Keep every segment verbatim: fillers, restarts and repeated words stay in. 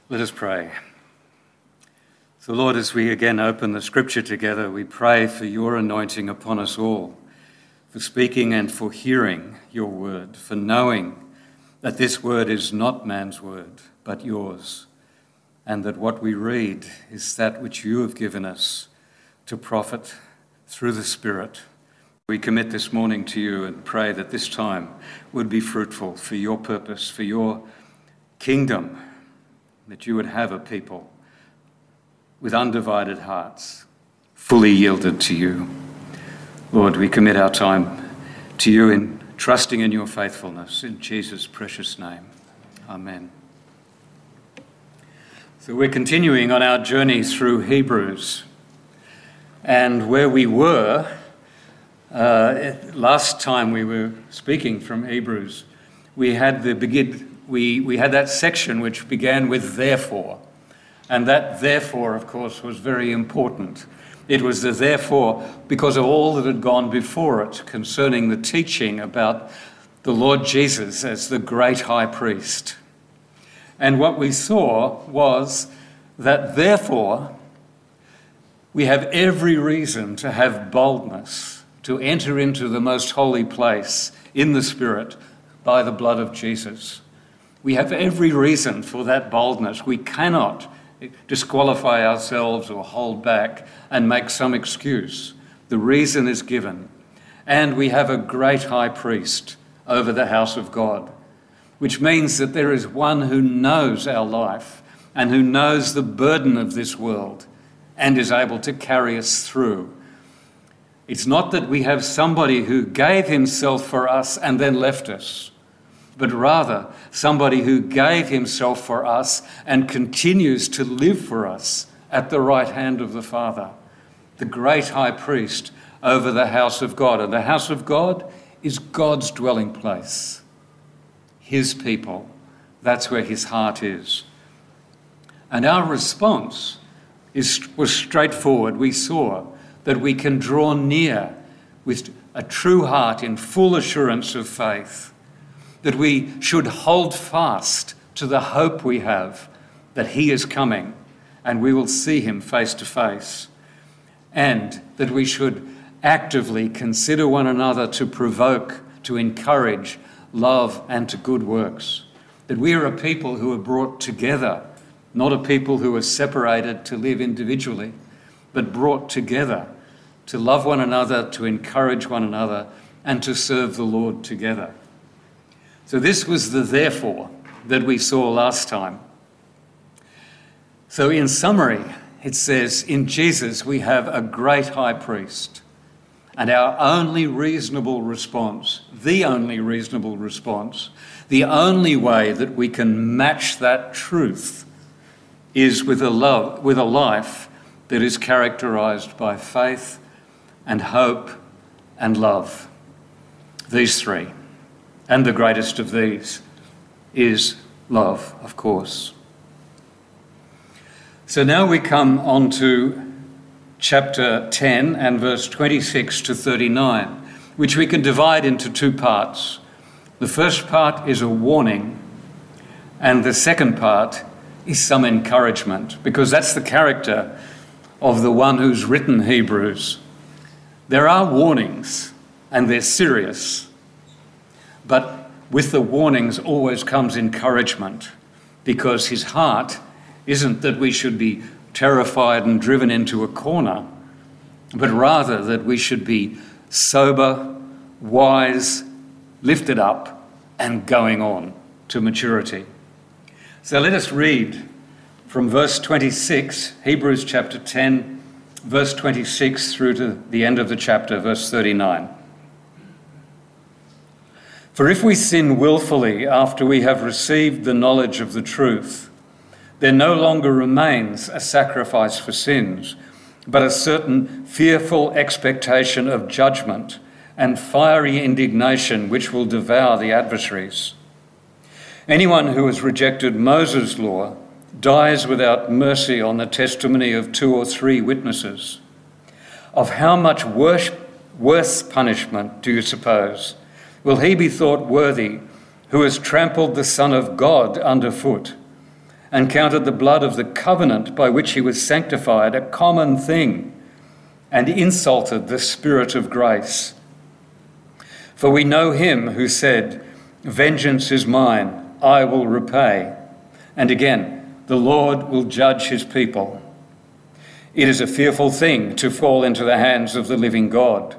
Let us pray. So, Lord, as we again open the scripture together, we pray for your anointing upon us all, for speaking and for hearing your word, for knowing that this word is not man's word, but yours, and that what we read is that which you have given us to profit through the Spirit. We commit this morning to you and pray that this time would be fruitful for your purpose, for your kingdom, that you would have a people with undivided hearts, fully yielded to you. Lord, we commit our time to you in trusting in your faithfulness, in Jesus' precious name. Amen. So we're continuing on our journey through Hebrews, and where we were, uh, last time we were speaking from Hebrews, we had the begin. We, we had that section which began with therefore, and that therefore, of course, was very important. It was the therefore because of all that had gone before it concerning the teaching about the Lord Jesus as the great high priest. And what we saw was that therefore we have every reason to have boldness to enter into the most holy place in the Spirit by the blood of Jesus. We have every reason for that boldness. We cannot disqualify ourselves or hold back and make some excuse. The reason is given. And we have a great high priest over the house of God, which means that there is one who knows our life and who knows the burden of this world and is able to carry us through. It's not that we have somebody who gave himself for us and then left us, but rather somebody who gave himself for us and continues to live for us at the right hand of the Father, the great high priest over the house of God. And the house of God is God's dwelling place, his people. That's where his heart is. And our response is, was straightforward. We saw that we can draw near with a true heart in full assurance of faith, that we should hold fast to the hope we have that he is coming and we will see him face to face, and that we should actively consider one another to provoke, to encourage love and to good works, that we are a people who are brought together, not a people who are separated to live individually, but brought together to love one another, to encourage one another, and to serve the Lord together. So this was the therefore that we saw last time. So in summary, it says, in Jesus we have a great high priest, and our only reasonable response, the only reasonable response, the only way that we can match that truth is with a love, with a life that is characterized by faith and hope and love. These three. And the greatest of these is love, of course. So now we come on to chapter ten and verse twenty-six to thirty-nine, which we can divide into two parts. The first part is a warning, and the second part is some encouragement, because that's the character of the one who's written Hebrews. There are warnings, and they're serious. But with the warnings always comes encouragement, because his heart isn't that we should be terrified and driven into a corner, but rather that we should be sober, wise, lifted up, and going on to maturity. So let us read from verse twenty-six, Hebrews chapter ten, verse twenty-six through to the end of the chapter, verse thirty-nine. For if we sin willfully after we have received the knowledge of the truth, there no longer remains a sacrifice for sins, but a certain fearful expectation of judgment and fiery indignation which will devour the adversaries. Anyone who has rejected Moses' law dies without mercy on the testimony of two or three witnesses. Of how much worse, worse punishment do you suppose will he be thought worthy who has trampled the Son of God underfoot and counted the blood of the covenant by which he was sanctified a common thing, and insulted the Spirit of grace. For we know him who said, 'Vengeance is mine, I will repay.' And again, 'The Lord will judge his people.' It is a fearful thing to fall into the hands of the living God.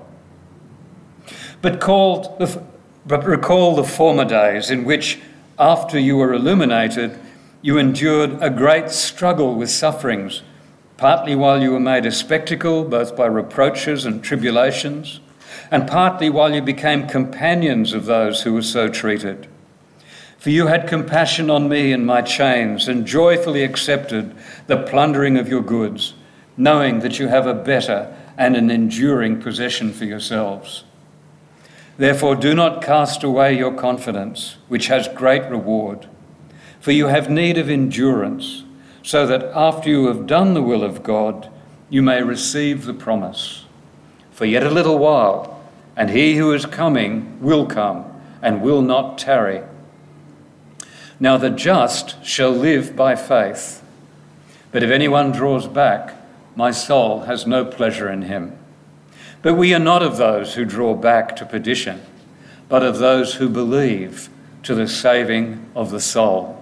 But, called the, but recall the former days in which, after you were illuminated, you endured a great struggle with sufferings, partly while you were made a spectacle, both by reproaches and tribulations, and partly while you became companions of those who were so treated. For you had compassion on me in my chains, and joyfully accepted the plundering of your goods, knowing that you have a better and an enduring possession for yourselves. Therefore do not cast away your confidence, which has great reward. For you have need of endurance, so that after you have done the will of God, you may receive the promise. For yet a little while, and he who is coming will come, and will not tarry. Now the just shall live by faith. But if anyone draws back, my soul has no pleasure in him. But we are not of those who draw back to perdition, but of those who believe to the saving of the soul."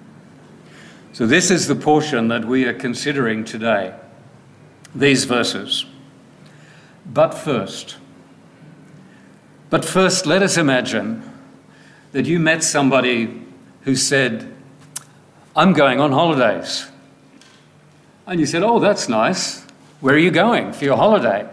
So this is the portion that we are considering today, these verses. But first, but first, let us imagine that you met somebody who said, "I'm going on holidays." And you said, "Oh, that's nice. Where are you going for your holiday?"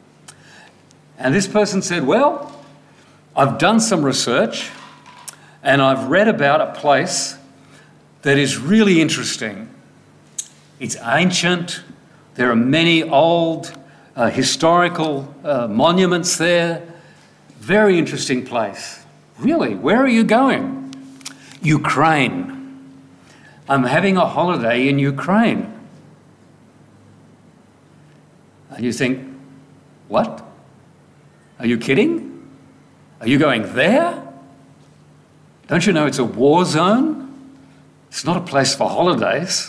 And this person said, "Well, I've done some research and I've read about a place that is really interesting. It's ancient. There are many old uh, historical uh, monuments there. Very interesting place." "Really? Where are you going?" "Ukraine. I'm having a holiday in Ukraine." And you think, "What? Are you kidding? Are you going there? Don't you know it's a war zone? It's not a place for holidays."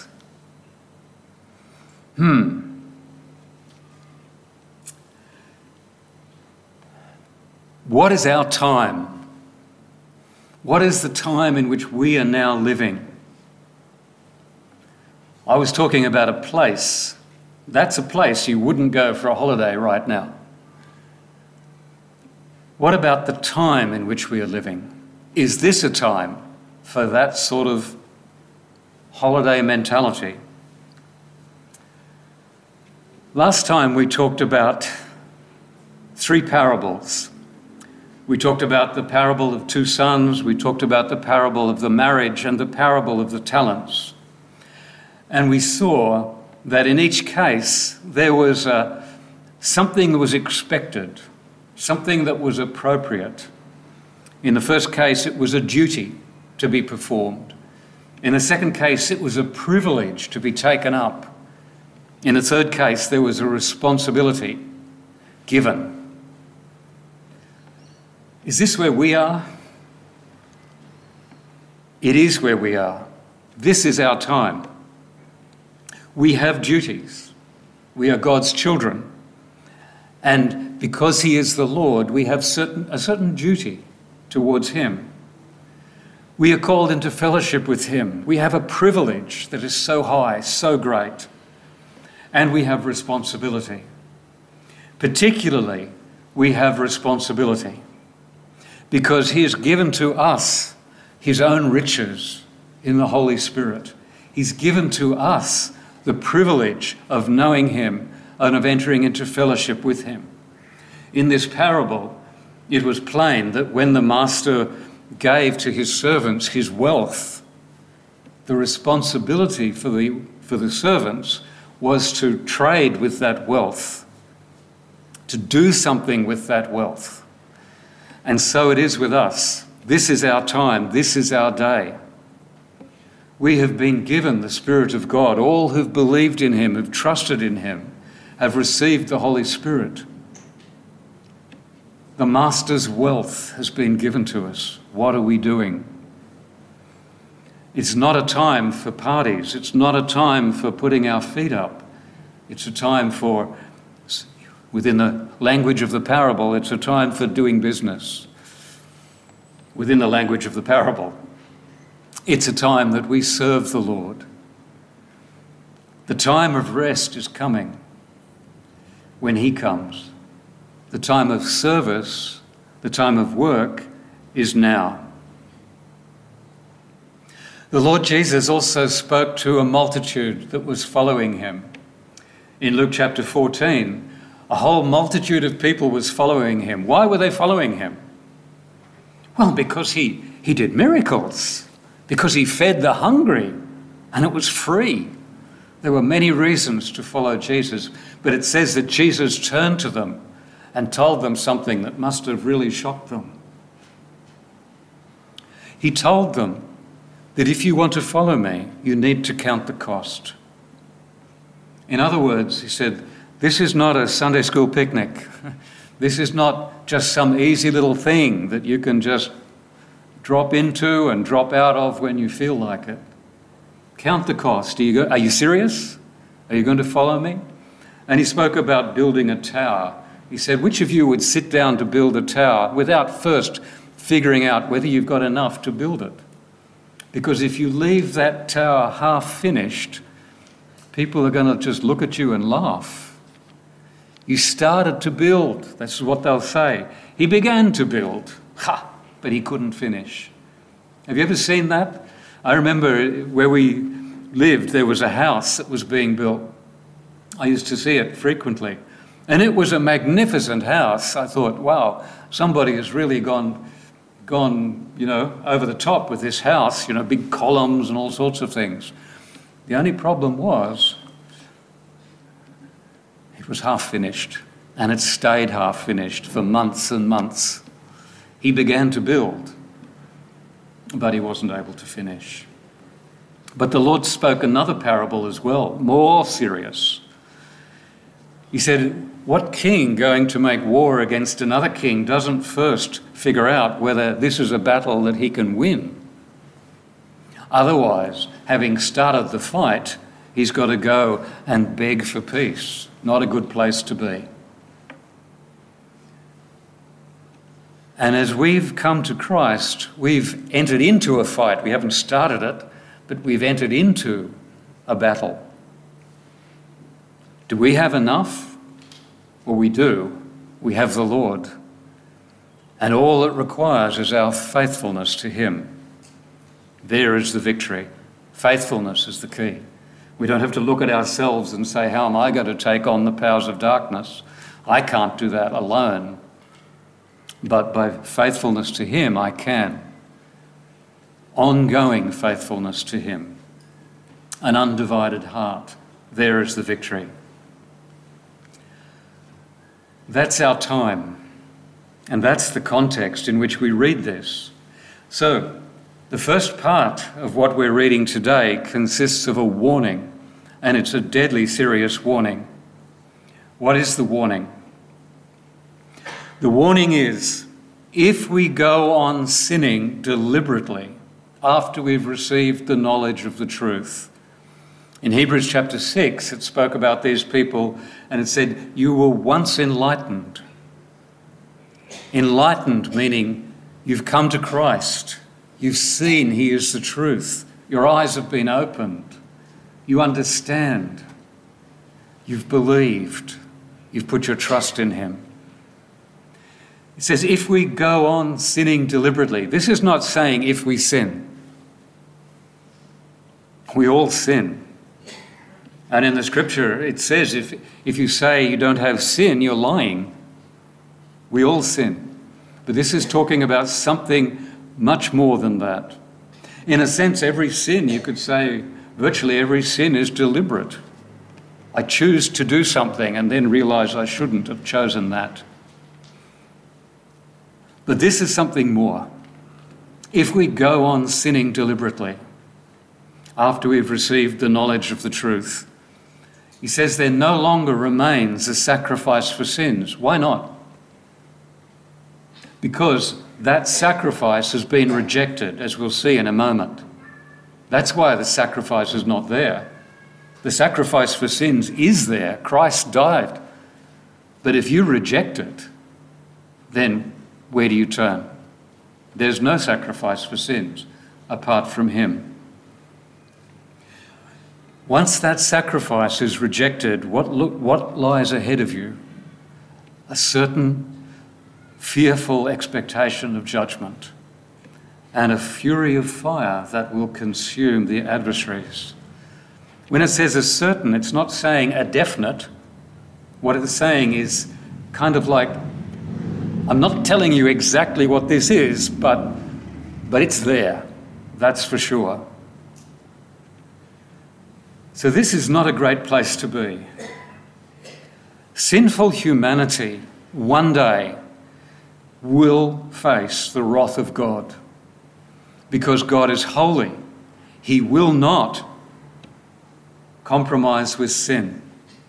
Hmm. What is our time? What is the time in which we are now living? I was talking about a place. That's a place you wouldn't go for a holiday right now. What about the time in which we are living? Is this a time for that sort of holiday mentality? Last time we talked about three parables. We talked about the parable of two sons, we talked about the parable of the marriage, and the parable of the talents. And we saw that in each case there was uh, something that was expected, something that was appropriate. In the first case, it was a duty to be performed. In the second case, it was a privilege to be taken up. In the third case, there was a responsibility given. Is this where we are? It is where we are. This is our time. We have duties. We are God's children. And because he is the Lord, we have certain, a certain duty towards him. We are called into fellowship with him. We have a privilege that is so high, so great. And we have responsibility. Particularly, we have responsibility because he has given to us his own riches in the Holy Spirit. He's given to us the privilege of knowing him and of entering into fellowship with him. In this parable, it was plain that when the master gave to his servants his wealth, the responsibility for the, for the servants was to trade with that wealth, to do something with that wealth. And so it is with us. This is our time. This is our day. We have been given the Spirit of God. All who've believed in him, who've trusted in him, have received the Holy Spirit. The Master's wealth has been given to us. What are we doing? It's not a time for parties. It's not a time for putting our feet up. It's a time for, within the language of the parable, it's a time for doing business. Within the language of the parable, it's a time that we serve the Lord. The time of rest is coming when he comes. The time of service, the time of work is now. The Lord Jesus also spoke to a multitude that was following him. In Luke chapter fourteen, a whole multitude of people was following him. Why were they following him? Well, because he, he did miracles, because he fed the hungry, and it was free. There were many reasons to follow Jesus, but it says that Jesus turned to them and told them something that must have really shocked them. He told them that if you want to follow me, you need to count the cost. In other words, he said, this is not a Sunday school picnic. This is not just some easy little thing that you can just drop into and drop out of when you feel like it. Count the cost. Are you, go- are you serious? Are you going to follow me? And he spoke about building a tower. He said, which of you would sit down to build a tower without first figuring out whether you've got enough to build it? Because if you leave that tower half finished, people are going to just look at you and laugh. You started to build. That's what they'll say. He began to build, ha, but he couldn't finish. Have you ever seen that? I remember where we lived, there was a house that was being built. I used to see it frequently. And it was a magnificent house. I thought, wow, somebody has really gone, gone, you know, over the top with this house, you know, big columns and all sorts of things. The only problem was it was half finished, and it stayed half finished for months and months. He began to build, but he wasn't able to finish. But the Lord spoke another parable as well, more serious. He said, what king going to make war against another king doesn't first figure out whether this is a battle that he can win? Otherwise, having started the fight, he's got to go and beg for peace. Not a good place to be. And as we've come to Christ, we've entered into a fight. We haven't started it, but we've entered into a battle. Do we have enough? Well, we do. We have the Lord. And all it requires is our faithfulness to him. There is the victory. Faithfulness is the key. We don't have to look at ourselves and say, how am I going to take on the powers of darkness? I can't do that alone. But by faithfulness to him, I can. Ongoing faithfulness to him. An undivided heart. There is the victory. That's our time. And that's the context in which we read this. So, the first part of what we're reading today consists of a warning, and it's a deadly serious warning. What is the warning? The warning is, if we go on sinning deliberately after we've received the knowledge of the truth. In Hebrews chapter six, it spoke about these people, and it said, you were once enlightened. Enlightened meaning you've come to Christ. You've seen he is the truth. Your eyes have been opened. You understand. You've believed. You've put your trust in him. It says, if we go on sinning deliberately. This is not saying if we sin. We all sin. And in the scripture, it says if, if you say you don't have sin, you're lying. We all sin. But this is talking about something much more than that. In a sense, every sin, you could say, virtually every sin is deliberate. I choose to do something and then realise I shouldn't have chosen that. But this is something more. If we go on sinning deliberately after we've received the knowledge of the truth, he says there no longer remains a sacrifice for sins. Why not? Because that sacrifice has been rejected, as we'll see in a moment. That's why the sacrifice is not there. The sacrifice for sins is there. Christ died. But if you reject it, then where do you turn? There's no sacrifice for sins apart from him. Once that sacrifice is rejected, what, look, what lies ahead of you? A certain fearful expectation of judgment and a fury of fire that will consume the adversaries. When it says a certain, it's not saying a definite. What it's saying is kind of like, I'm not telling you exactly what this is, but, but it's there. That's for sure. So this is not a great place to be. Sinful humanity one day will face the wrath of God because God is holy. He will not compromise with sin.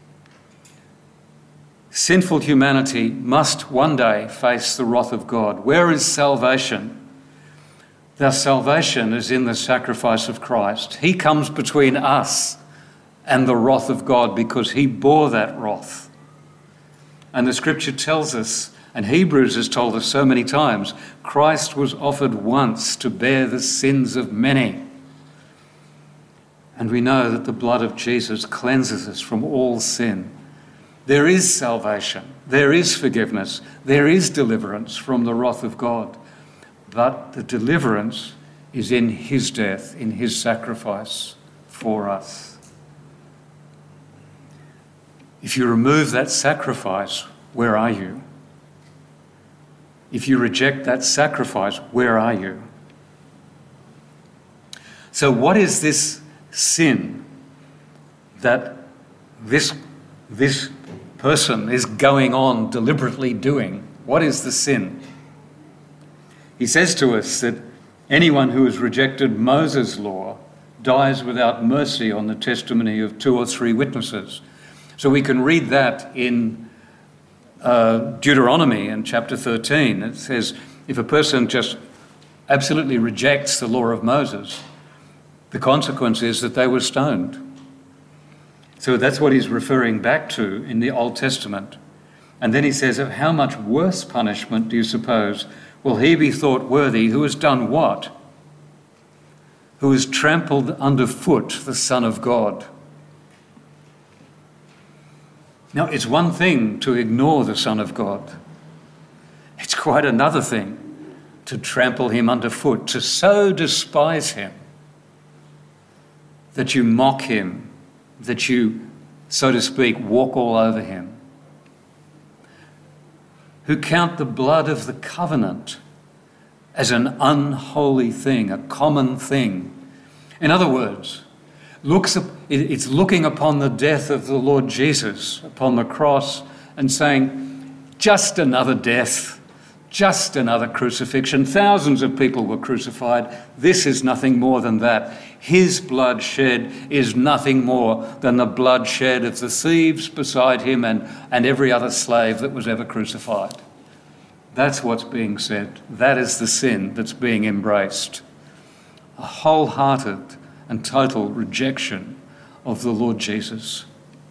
Sinful humanity must one day face the wrath of God. Where is salvation? Their salvation is in the sacrifice of Christ. He comes between us and the wrath of God because he bore that wrath. And the scripture tells us, and Hebrews has told us so many times, Christ was offered once to bear the sins of many. And we know that the blood of Jesus cleanses us from all sin. There is salvation, there is forgiveness, there is deliverance from the wrath of God. But the deliverance is in his death, in his sacrifice for us. If you remove that sacrifice, where are you? If you reject that sacrifice, where are you? So what is this sin that this, this person is going on deliberately doing? What is the sin? He says to us that anyone who has rejected Moses' law dies without mercy on the testimony of two or three witnesses. So we can read that in uh, Deuteronomy in chapter thirteen. It says, if a person just absolutely rejects the law of Moses, the consequence is that they were stoned. So that's what he's referring back to in the Old Testament. And then he says, of how much worse punishment do you suppose will he be thought worthy who has done what? Who has trampled underfoot the Son of God. Now, it's one thing to ignore the Son of God. It's quite another thing to trample him underfoot, to so despise him that you mock him, that you, so to speak, walk all over him. Who count the blood of the covenant as an unholy thing, a common thing. In other words, looks, it's looking upon the death of the Lord Jesus upon the cross and saying, just another death, just another crucifixion. Thousands of people were crucified. This is nothing more than that. His blood shed is nothing more than the blood shed of the thieves beside him and, and every other slave that was ever crucified. That's what's being said. That is the sin that's being embraced. A wholehearted and total rejection of the Lord Jesus.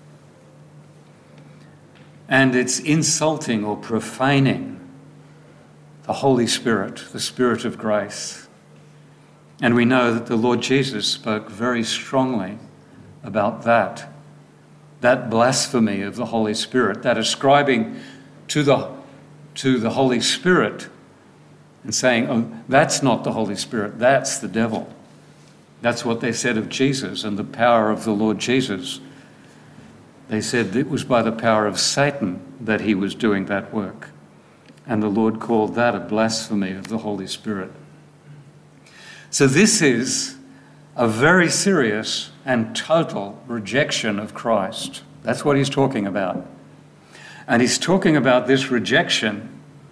And it's insulting or profaning the Holy Spirit, the Spirit of grace. And we know that the Lord Jesus spoke very strongly about that, that blasphemy of the Holy Spirit, that ascribing to the, to the Holy Spirit and saying, oh, that's not the Holy Spirit, that's the devil. That's what they said of Jesus and the power of the Lord Jesus. They said it was by the power of Satan that he was doing that work. And the Lord called that a blasphemy of the Holy Spirit. So this is a very serious and total rejection of Christ. That's what he's talking about. And he's talking about this rejection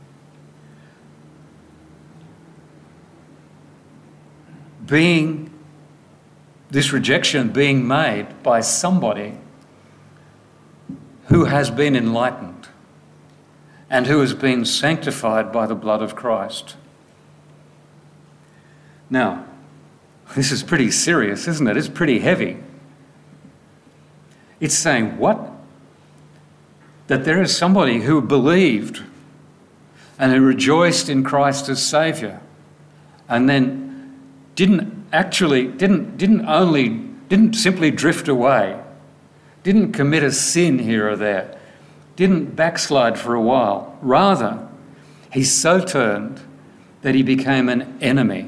being, this rejection being made by somebody who has been enlightened and who has been sanctified by the blood of Christ. Now, This is pretty serious, isn't it? It's pretty heavy. It's saying, what? That there is somebody who believed and who rejoiced in Christ as Saviour, and then didn't actually, didn't, didn't only, didn't simply drift away, didn't commit a sin here or there, didn't backslide for a while. Rather, he so turned that he became an enemy.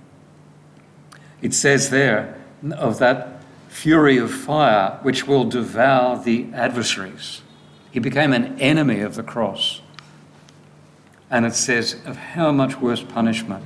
It says there of that fury of fire which will devour the adversaries. He became an enemy of the cross. And it says of how much worse punishment.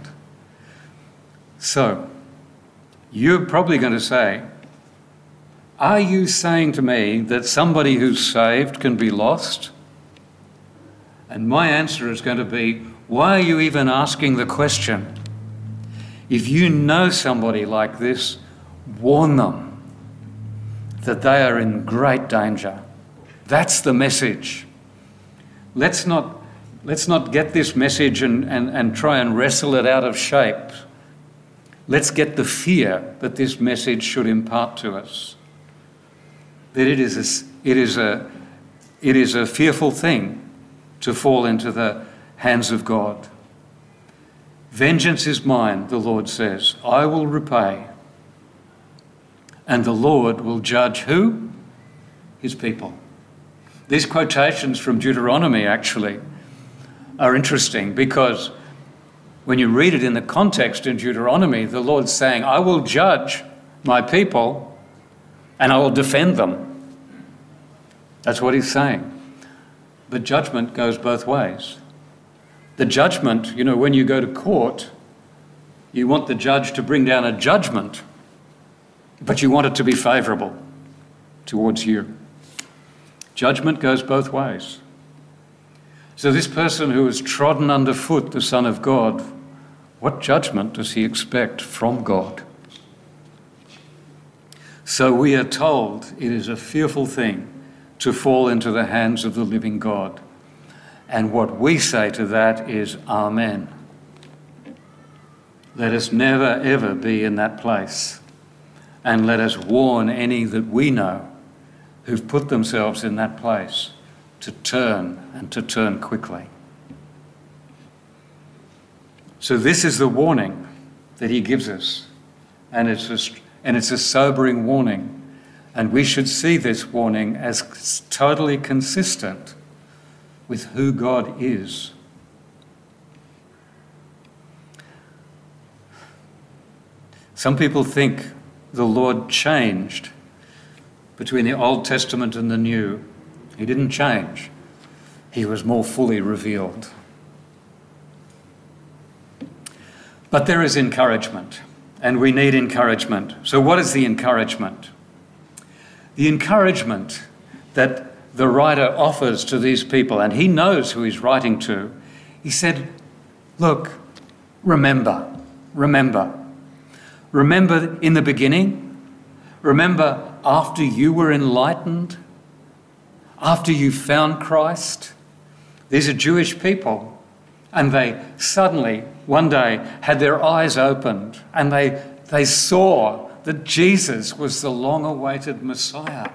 So, you're probably going to say, are you saying to me that somebody who's saved can be lost? And my answer is going to be, why are you even asking the question? If you know somebody like this, warn them that they are in great danger. That's the message. Let's not, let's not get this message and, and, and try and wrestle it out of shape. Let's get the fear that this message should impart to us. That it is a, it is a, it is a fearful thing to fall into the hands of God. Vengeance is mine, the Lord says. I will repay. And the Lord will judge who? His people. These quotations from Deuteronomy actually are interesting because when you read it in the context in Deuteronomy, the Lord's saying, I will judge my people and I will defend them. That's what he's saying. But judgment goes both ways. The judgment, you know, when you go to court, you want the judge to bring down a judgment, but you want it to be favourable towards you. Judgment goes both ways. So this person who has trodden underfoot the Son of God, what judgment does he expect from God? So we are told it is a fearful thing to fall into the hands of the living God. And what we say to that is, Amen. Let us never, ever be in that place. And let us warn any that we know who've put themselves in that place to turn and to turn quickly. So this is the warning that he gives us. And it's a, and it's a sobering warning. And we should see this warning as totally consistent with who God is. Some people think the Lord changed between the Old Testament and the New. He didn't change. He was more fully revealed. But there is encouragement, and we need encouragement. So what is the encouragement? The encouragement that the writer offers to these people, and he knows who he's writing to. He said, look, remember, remember. Remember in the beginning. Remember after you were enlightened, after you found Christ. These are Jewish people, and they suddenly, one day, had their eyes opened, and they, they saw that Jesus was the long-awaited Messiah.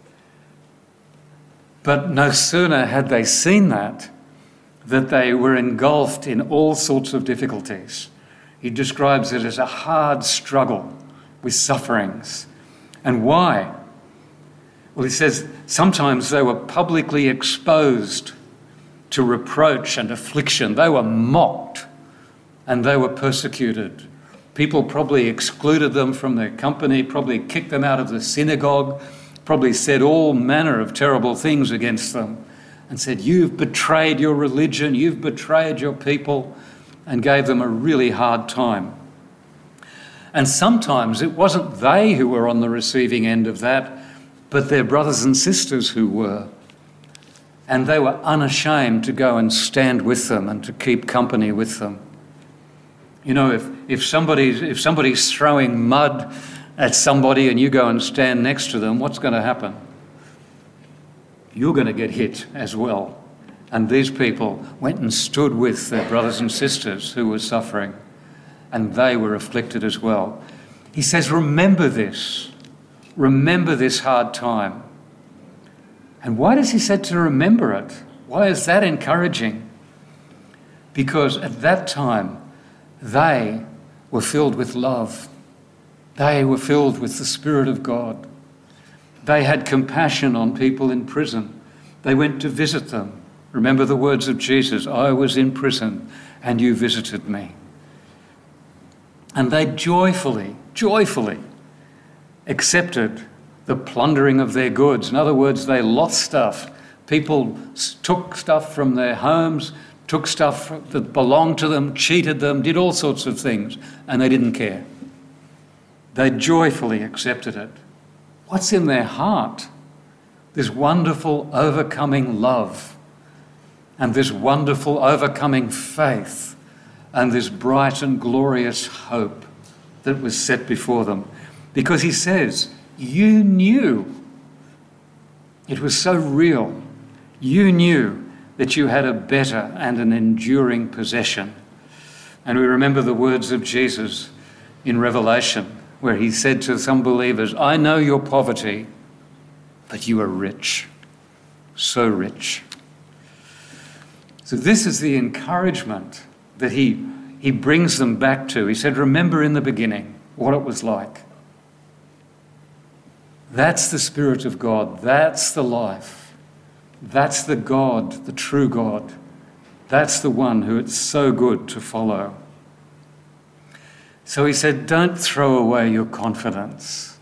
But no sooner had they seen that, that they were engulfed in all sorts of difficulties. He describes it as a hard struggle with sufferings. And why? Well, he says sometimes they were publicly exposed to reproach and affliction. They were mocked and they were persecuted. People probably excluded them from their company, probably kicked them out of the synagogue, probably said all manner of terrible things against them and said, you've betrayed your religion, you've betrayed your people, and gave them a really hard time. And sometimes it wasn't they who were on the receiving end of that, but their brothers and sisters who were. And they were unashamed to go and stand with them and to keep company with them. You know, if, if, somebody's, if somebody's throwing mud at somebody and you go and stand next to them, what's going to happen? You're going to get hit as well. And these people went and stood with their brothers and sisters who were suffering, and they were afflicted as well. He says, remember this. Remember this hard time. And why does he say to remember it? Why is that encouraging? Because at that time, they were filled with love. They were filled with the Spirit of God. They had compassion on people in prison. They went to visit them. Remember the words of Jesus, I was in prison and you visited me. And they joyfully, joyfully accepted the plundering of their goods. In other words, they lost stuff. People took stuff from their homes, took stuff that belonged to them, cheated them, did all sorts of things, and they didn't care. They joyfully accepted it. What's in their heart? This wonderful overcoming love and this wonderful overcoming faith and this bright and glorious hope that was set before them. Because he says, you knew, it was so real, you knew that you had a better and an enduring possession. And we remember the words of Jesus in Revelation, where he said to some believers, I know your poverty, but you are rich, so rich. So this is the encouragement that he, he brings them back to. He said, remember in the beginning what it was like. That's the Spirit of God. That's the life. That's the God, the true God. That's the one who it's so good to follow. So he said, don't throw away your confidence.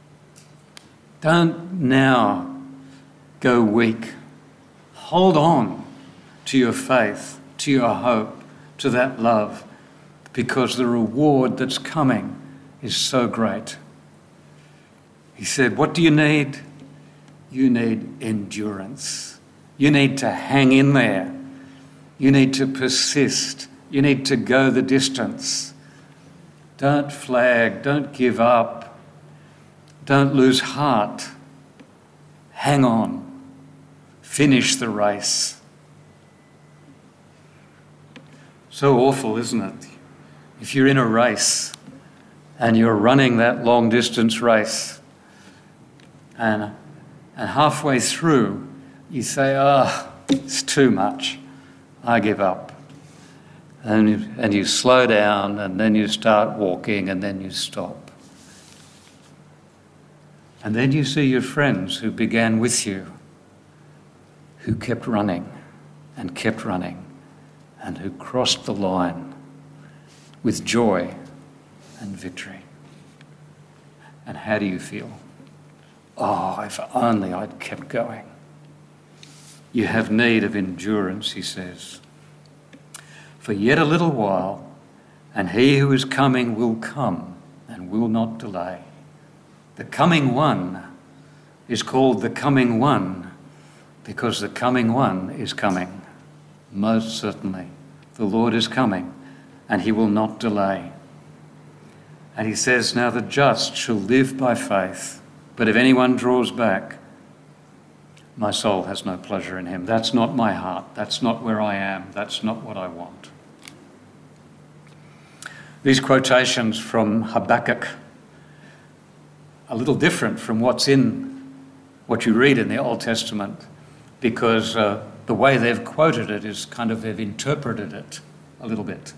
Don't now go weak. Hold on to your faith, to your hope, to that love, because the reward that's coming is so great. He said, what do you need? You need endurance. You need to hang in there. You need to persist. You need to go the distance. Don't flag. Don't give up. Don't lose heart. Hang on. Finish the race. So awful, isn't it? If you're in a race and you're running that long distance race, and, and halfway through you say, oh, it's too much, I give up. And you, and you slow down, and then you start walking, and then you stop. And then you see your friends who began with you, who kept running and kept running, and who crossed the line with joy and victory. And how do you feel? Oh, if only I'd kept going. You have need of endurance, he says. For yet a little while, and he who is coming will come and will not delay. The coming one is called the coming one because the coming one is coming. Most certainly, the Lord is coming and he will not delay. And he says, now the just shall live by faith. But if anyone draws back, my soul has no pleasure in him. That's not my heart. That's not where I am. That's not what I want. These quotations from Habakkuk are a little different from what's in what you read in the Old Testament, because uh, the way they've quoted it is kind of, they've interpreted it a little bit.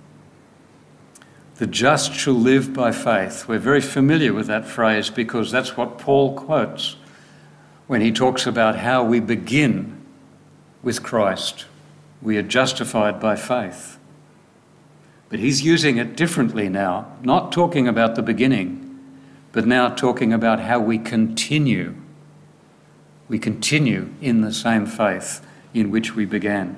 The just shall live by faith. We're very familiar with that phrase because that's what Paul quotes when he talks about how we begin with Christ. We are justified by faith. But he's using it differently now, not talking about the beginning, but now talking about how we continue. We continue in the same faith in which we began.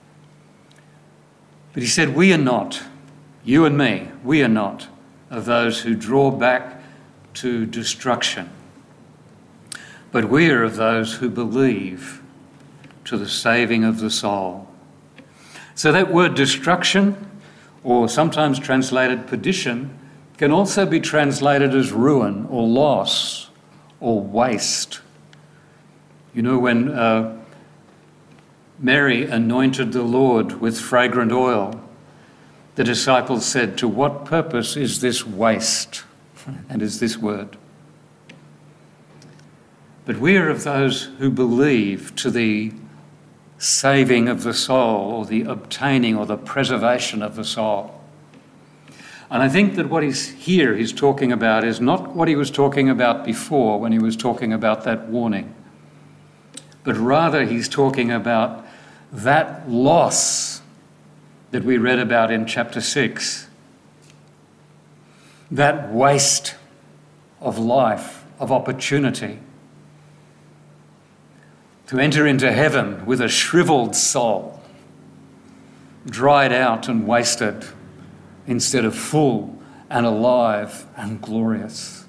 But he said, we are not. You and me, we are not of those who draw back to destruction, but we are of those who believe to the saving of the soul. So that word destruction, or sometimes translated perdition, can also be translated as ruin or loss or waste. You know, when uh, Mary anointed the Lord with fragrant oil, the disciples said, to what purpose is this waste? and is this word. But we are of those who believe to the saving of the soul, or the obtaining or the preservation of the soul. And I think that what he's here he's talking about is not what he was talking about before when he was talking about that warning, but rather he's talking about that loss that we read about in chapter six, that waste of life, of opportunity, to enter into heaven with a shriveled soul, dried out and wasted, instead of full and alive and glorious.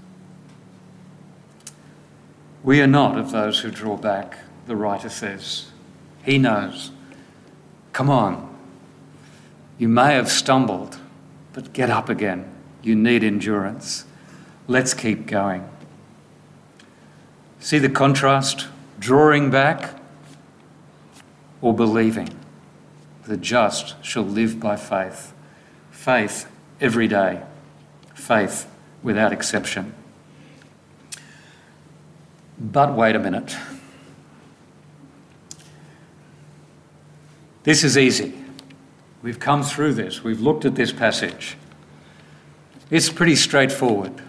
We are not of those who draw back, the writer says. He knows. Come on. You may have stumbled, but get up again. You need endurance. Let's keep going. See the contrast? Drawing back or believing. The just shall live by faith. Faith every day. Faith without exception. But wait a minute. This is easy. We've come through this. We've looked at this passage. It's pretty straightforward.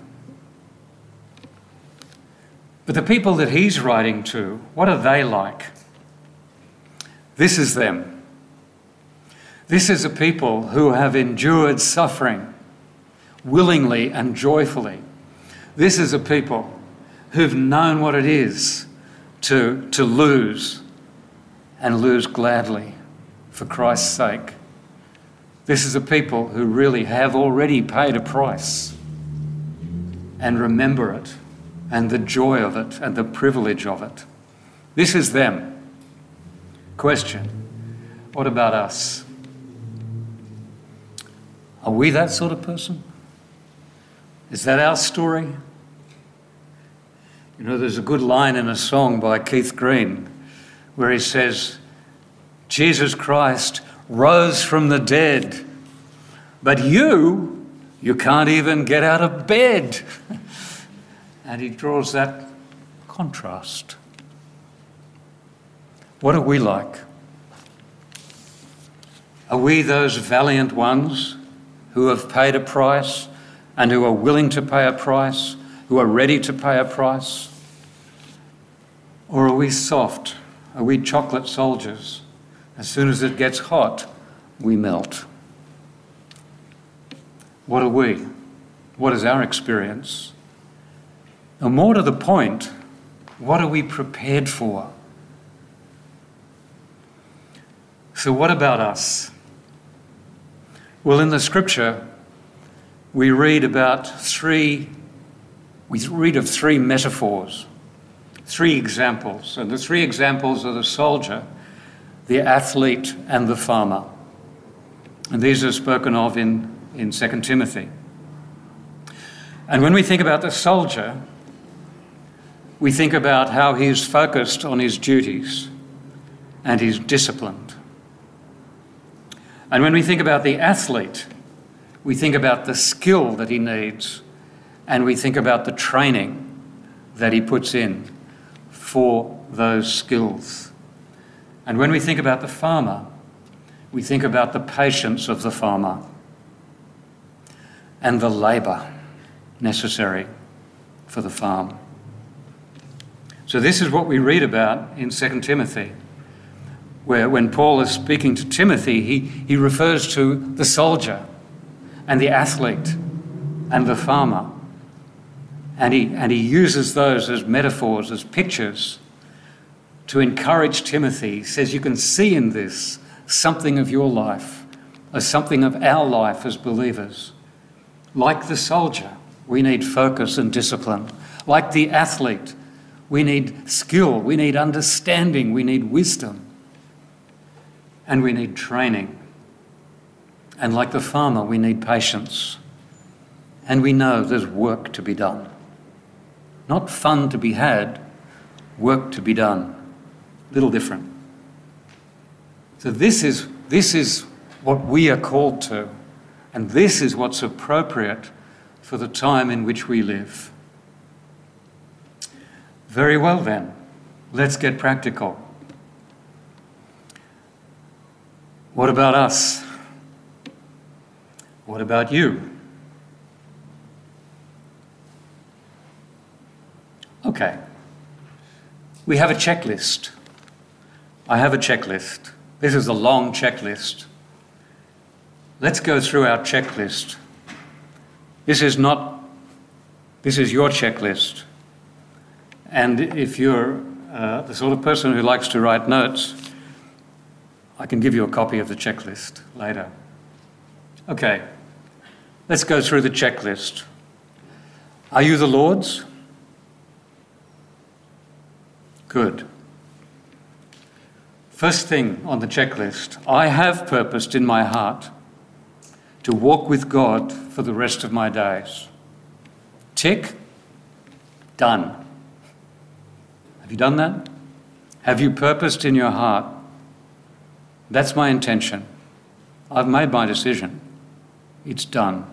But the people that he's writing to, what are they like? This is them. This is a people who have endured suffering willingly and joyfully. This is a people who've known what it is to, to lose and lose gladly for Christ's sake. This is a people who really have already paid a price and remember it, and the joy of it, and the privilege of it. This is them. Question, what about us? Are we that sort of person? Is that our story? You know, there's a good line in a song by Keith Green where he says, Jesus Christ rose from the dead, but you, you can't even get out of bed. And he draws that contrast. What are we like? Are we those valiant ones who have paid a price and who are willing to pay a price, who are ready to pay a price? Or are we soft? Are we chocolate soldiers? As soon as it gets hot, we melt. What are we? What is our experience? And more to the point, what are we prepared for? So what about us? Well, in the scripture, we read about three, we read of three metaphors, three examples. And the three examples are the soldier, the athlete, and the farmer. And these are spoken of in, in Second Timothy. And when we think about the soldier, we think about how he's focused on his duties and he's disciplined. And when we think about the athlete, we think about the skill that he needs and we think about the training that he puts in for those skills. And when we think about the farmer, we think about the patience of the farmer and the labour necessary for the farm. So this is what we read about in Second Timothy, where when Paul is speaking to Timothy, he, he refers to the soldier and the athlete and the farmer. And he, and he uses those as metaphors, as pictures, to encourage Timothy. He says you can see in this something of your life, or something of our life as believers. Like the soldier, we need focus and discipline. Like the athlete, we need skill, we need understanding, we need wisdom, and we need training. And like the farmer, we need patience. And we know there's work to be done. Not fun to be had, work to be done. Little different. So this is, this is what we are called to, and this is what's appropriate for the time in which we live. Very well then, let's get practical. What about us? What about you? Okay. We have a checklist. I have a checklist. This is a long checklist. Let's go through our checklist. This is not, this is your checklist. And if you're uh, the sort of person who likes to write notes, I can give you a copy of the checklist later. Okay, let's go through the checklist. Are you the Lord's? Good. First thing on the checklist, I have purposed in my heart to walk with God for the rest of my days. Tick. Done. Have you done that? Have you purposed in your heart? That's my intention. I've made my decision. It's done.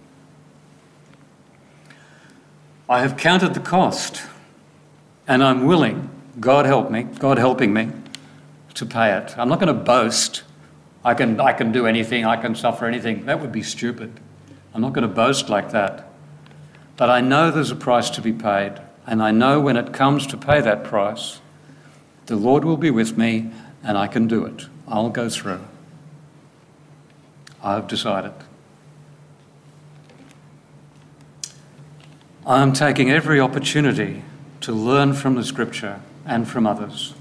I have counted the cost, and I'm willing, God help me, God helping me, to pay it. I'm not going to boast. I can, I can do anything, I can suffer anything. That would be stupid. I'm not going to boast like that. But I know there's a price to be paid, and I know when it comes to pay that price, the Lord will be with me and I can do it. I'll go through. I've decided. I'm taking every opportunity to learn from the Scripture and from others.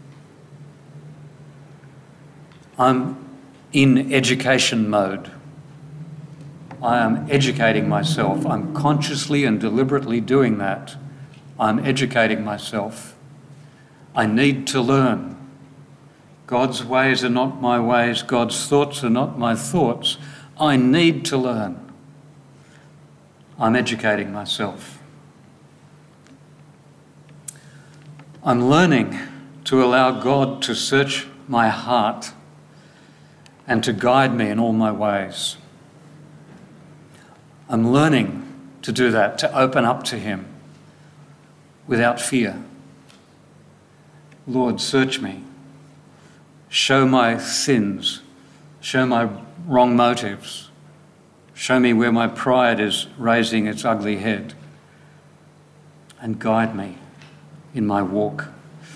I'm in education mode. I am educating myself. I'm consciously and deliberately doing that. I'm educating myself. I need to learn. God's ways are not my ways. God's thoughts are not my thoughts. I need to learn. I'm educating myself. I'm learning to allow God to search my heart and to guide me in all my ways. I'm learning to do that, to open up to Him without fear. Lord, search me. Show my sins. Show my wrong motives. Show me where my pride is raising its ugly head. And guide me in my walk.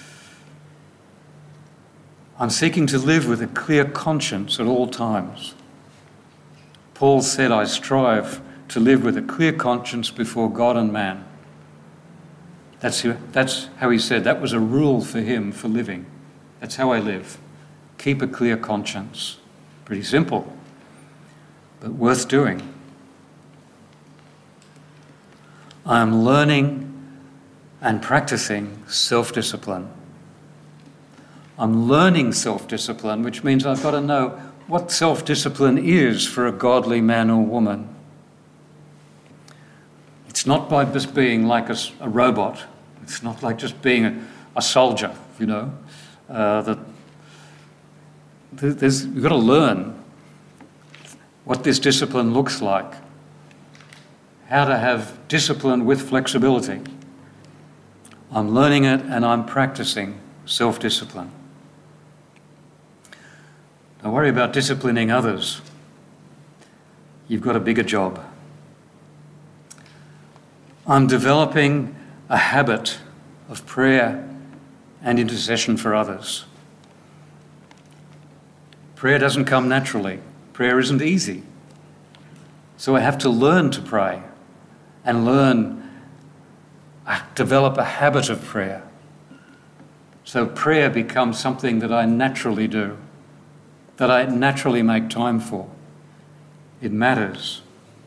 I'm seeking to live with a clear conscience at all times. Paul said, I strive to live with a clear conscience before God and man. That's, that's how he said, that was a rule for him for living. That's how I live. Keep a clear conscience. Pretty simple, but worth doing. I'm learning and practicing self-discipline. I'm learning self-discipline, which means I've got to know what self-discipline is for a godly man or woman. It's not by just being like a, a robot. It's not like just being a, a soldier, you know. Uh, that there's, you've got to learn what this discipline looks like, how to have discipline with flexibility. I'm learning it and I'm practicing self-discipline. Don't worry about disciplining others. You've got a bigger job. I'm developing a habit of prayer and intercession for others. Prayer doesn't come naturally. Prayer isn't easy. So I have to learn to pray and learn, uh, develop a habit of prayer. So prayer becomes something that I naturally do, that I naturally make time for. It matters.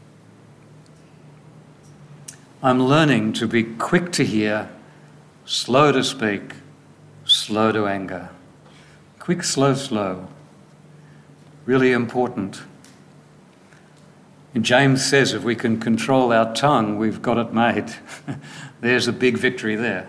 I'm learning to be quick to hear, slow to speak, slow to anger. Quick, slow, slow. Really important. And James says if we can control our tongue, we've got it made. There's a big victory there.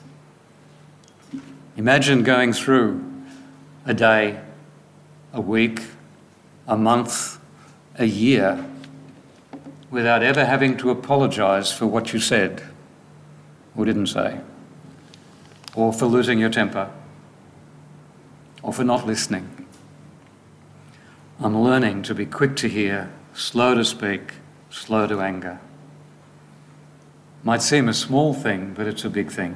Imagine going through a day, a week, a month, a year without ever having to apologise for what you said or didn't say, or for losing your temper, or for not listening. I'm learning to be quick to hear, slow to speak, slow to anger. Might seem a small thing, but it's a big thing.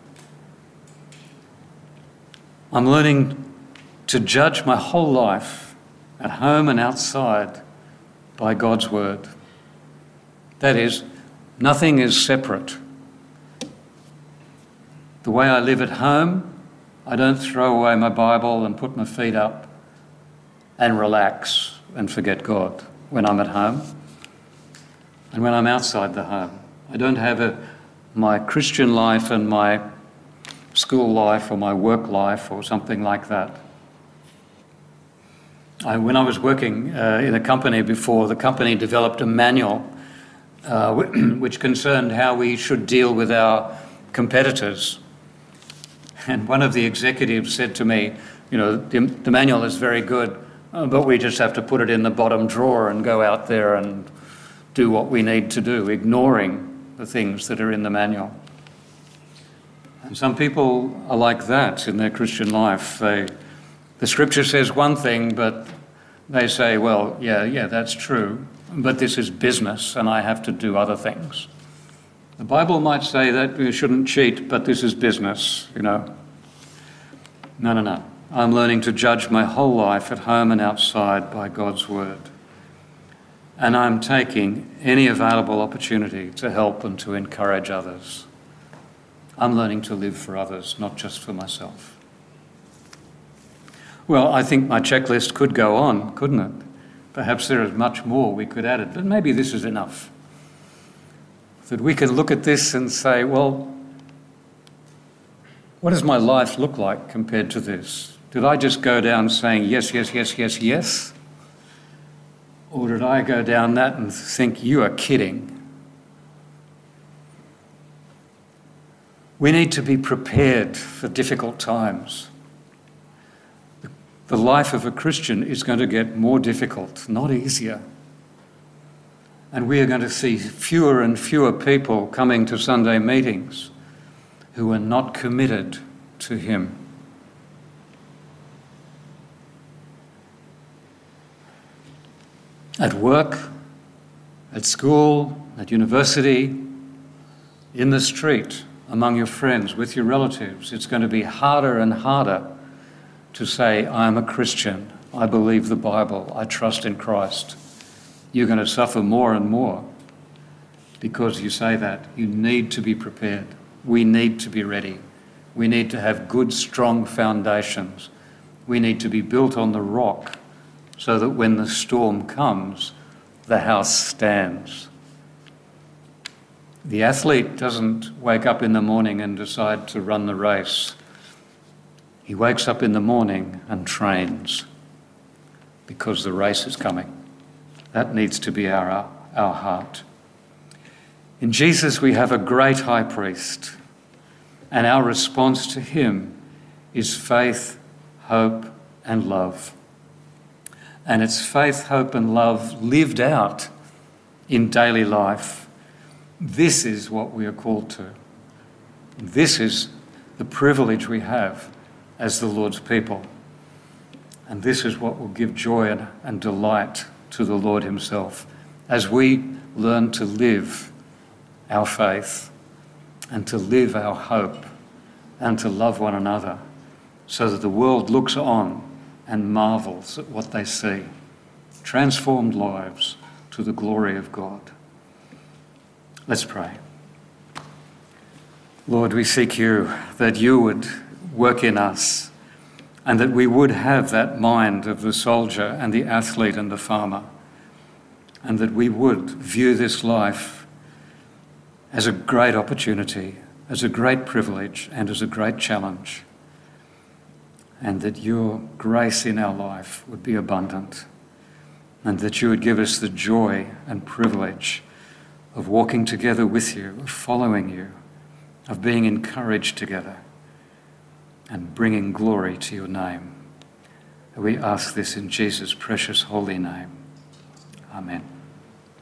I'm learning to judge my whole life, at home and outside, by God's word. That is, nothing is separate. The way I live at home, I don't throw away my Bible and put my feet up and relax and forget God when I'm at home. And when I'm outside the home, I don't have a, my Christian life and my school life or my work life or something like that. I, when I was working uh, in a company before, the company developed a manual uh, which concerned how we should deal with our competitors. And one of the executives said to me, you know, the, the manual is very good, uh, but we just have to put it in the bottom drawer and go out there and do what we need to do, ignoring the things that are in the manual. And some people are like that in their Christian life. They, the scripture says one thing, but they say, well, yeah, yeah, that's true, but this is business and I have to do other things. The Bible might say that you shouldn't cheat, but this is business, you know. No, no, no. I'm learning to judge my whole life at home and outside by God's word. And I'm taking any available opportunity to help and to encourage others. I'm learning to live for others, not just for myself. Well, I think my checklist could go on, couldn't it? Perhaps there is much more we could add it, but maybe this is enough. That we can look at this and say, well, what does my life look like compared to this? Did I just go down saying yes, yes, yes, yes, yes? Or did I go down that and think, you are kidding? We need to be prepared for difficult times. The life of a Christian is going to get more difficult, not easier. And we are going to see fewer and fewer people coming to Sunday meetings who are not committed to Him. At work, at school, at university, in the street, among your friends, with your relatives, it's going to be harder and harder to say, I'm a Christian, I believe the Bible, I trust in Christ. You're going to suffer more and more because you say that. You need to be prepared. We need to be ready. We need to have good, strong foundations. We need to be built on the rock so that when the storm comes, the house stands. The athlete doesn't wake up in the morning and decide to run the race. He wakes up in the morning and trains because the race is coming. That needs to be our, our heart. In Jesus, we have a great high priest, and our response to him is faith, hope, and love. And it's faith, hope, and love lived out in daily life. This is what we are called to. This is the privilege we have as the Lord's people. And this is what will give joy and, and delight to the Lord himself as we learn to live our faith and to live our hope and to love one another so that the world looks on and marvels at what they see. Transformed lives to the glory of God. Let's pray. Lord, we seek you that you would work in us and that we would have that mind of the soldier and the athlete and the farmer, and that we would view this life as a great opportunity, as a great privilege, and as a great challenge, and that your grace in our life would be abundant, and that you would give us the joy and privilege of walking together with you, of following you, of being encouraged together, and bringing glory to your name. We ask this in Jesus' precious holy name. Amen.